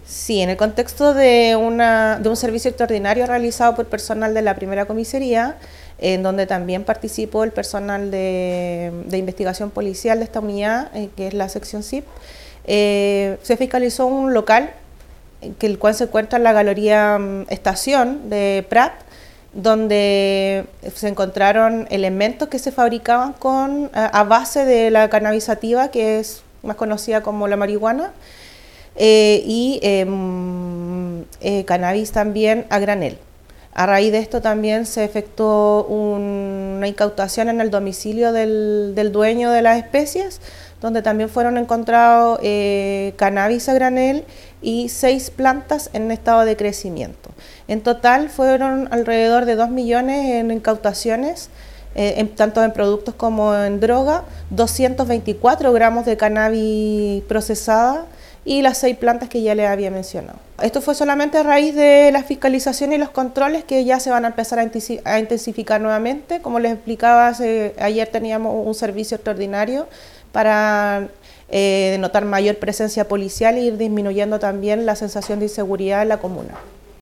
Sí, en el contexto de un servicio extraordinario realizado por personal de la primera comisaría, en donde también participó el personal de investigación policial de esta unidad, que es la sección CIP, se fiscalizó un local, el cual se encuentra en la galería Estación de Prat, donde se encontraron elementos que se fabricaban a base de la cannabis sativa, que es más conocida como la marihuana, y cannabis también a granel. A raíz de esto también se efectuó una incautación en el domicilio del dueño de las especies, donde también fueron encontrados cannabis a granel y 6 plantas en estado de crecimiento. En total fueron alrededor de 2 millones en incautaciones, tanto en productos como en droga, 224 gramos de cannabis procesada y las 6 plantas que ya les había mencionado. Esto fue solamente a raíz de la fiscalización y los controles que ya se van a empezar a intensificar nuevamente. Como les explicaba, ayer teníamos un servicio extraordinario para notar mayor presencia policial e ir disminuyendo también la sensación de inseguridad en la comuna.